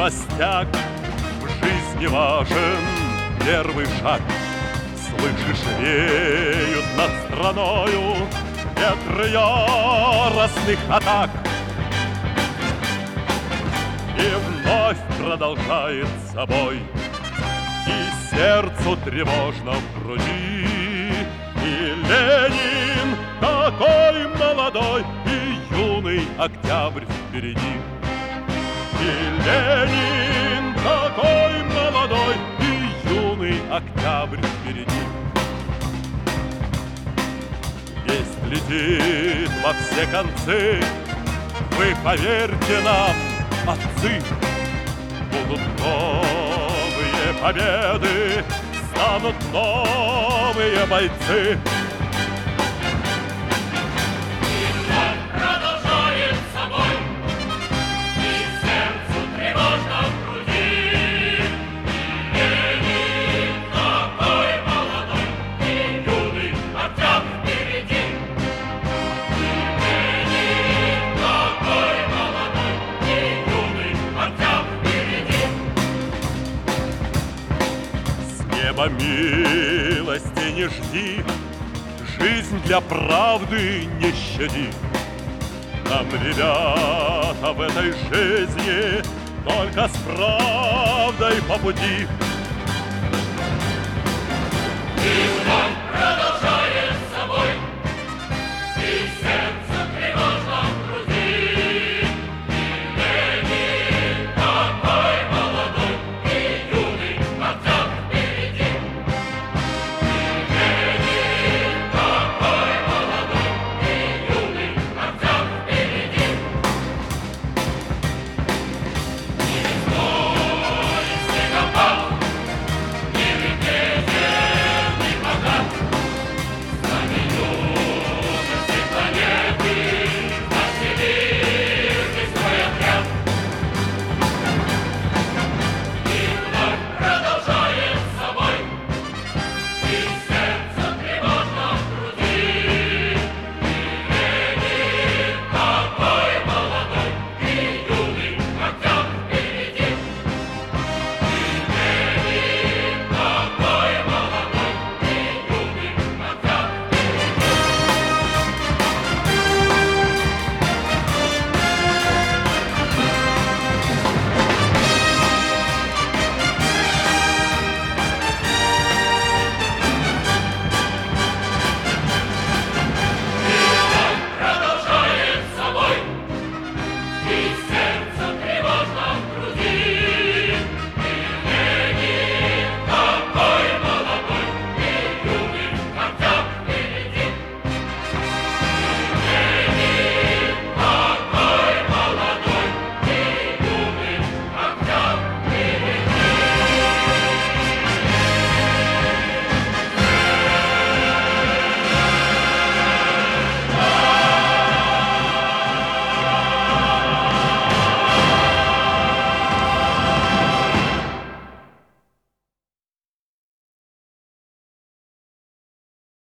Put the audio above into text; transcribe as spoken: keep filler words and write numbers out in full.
холостяк, в жизни важен первый шаг. Слышишь, веют над страною ветры яростных атак. И вновь продолжает собой, и сердцу тревожно в груди. И Ленин такой молодой, и юный октябрь впереди. И Ленин такой молодой, и юный октябрь впереди. Весть летит во все концы, вы поверьте нам, отцы, будут новые победы, станут новые бойцы. Неба милости не жди, жизнь для правды не щади. Нам, ребята, в этой жизни только с правдой по пути.